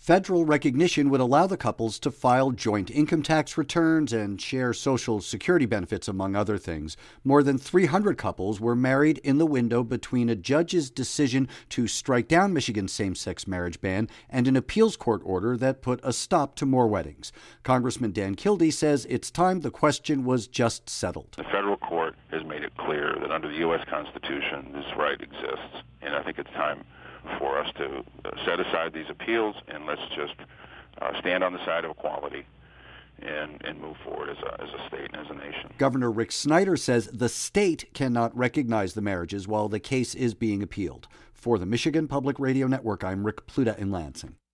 Federal recognition would allow the couples to file joint income tax returns and share Social Security benefits, among other things. More than 300 couples were married in the window between a judge's decision to strike down Michigan's same-sex marriage ban and an appeals court order that put a stop to more weddings. Congressman Dan Kildee says it's time the question was just settled. The federal court has made it clear that under the U.S. Constitution, this right exists, and I think it's time for us to set aside these appeals and let's just stand on the side of equality and move forward as a state and as a nation. Governor Rick Snyder says the state cannot recognize the marriages while the case is being appealed. For the Michigan Public Radio Network, I'm Rick Pluta in Lansing.